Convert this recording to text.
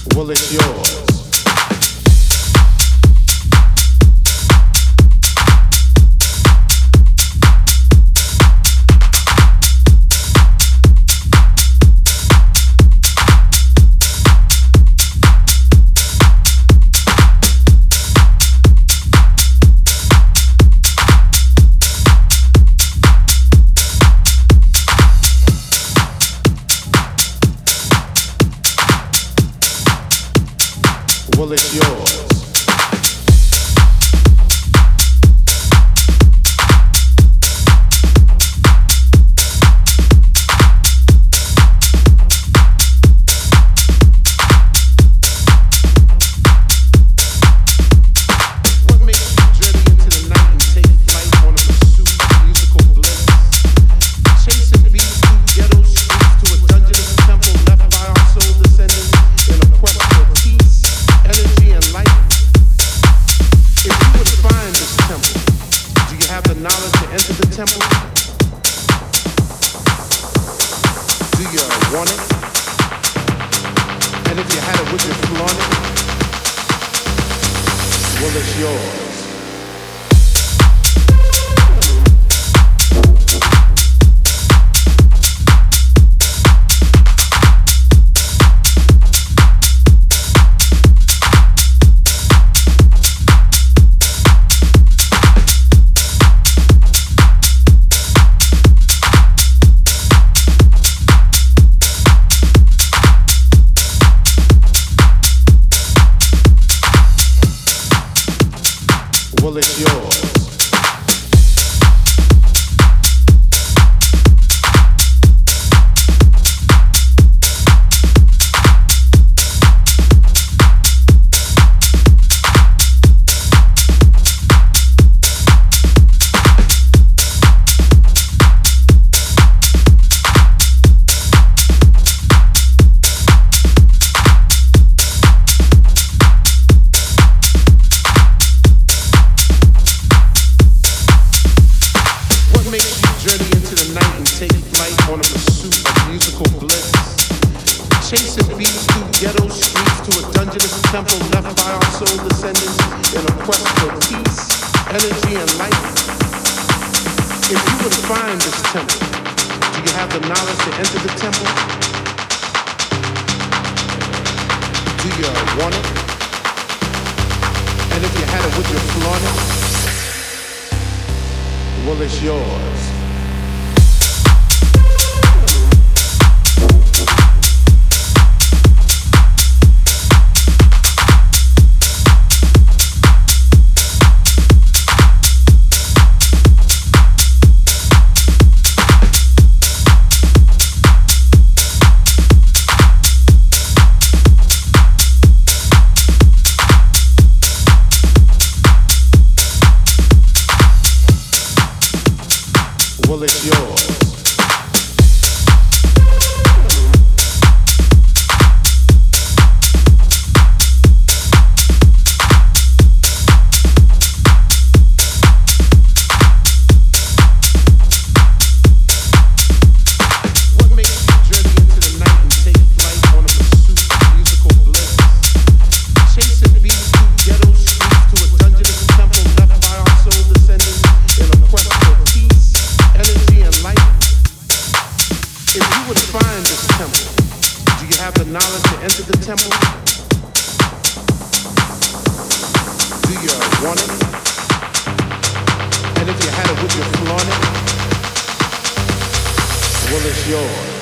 Well, it's yours. Well, it's yours. Temple? Do you want it? And if you had it, would you flaunt it? Well, it's yours. Well, it's yours. On a pursuit of musical bliss, chasing beats through ghetto streets to a dungeonous temple left by our soul descendants in a quest for peace, energy, and light. If you were to find this temple, do you have the knowledge to enter the temple? Do you want it? And if you had it, would you flaunt it? Well, it's yours. Well, it's yours. Find this temple. Do you have the knowledge to enter the temple? Do you want it? And if you had it, would you flaunt it? Well, it's yours.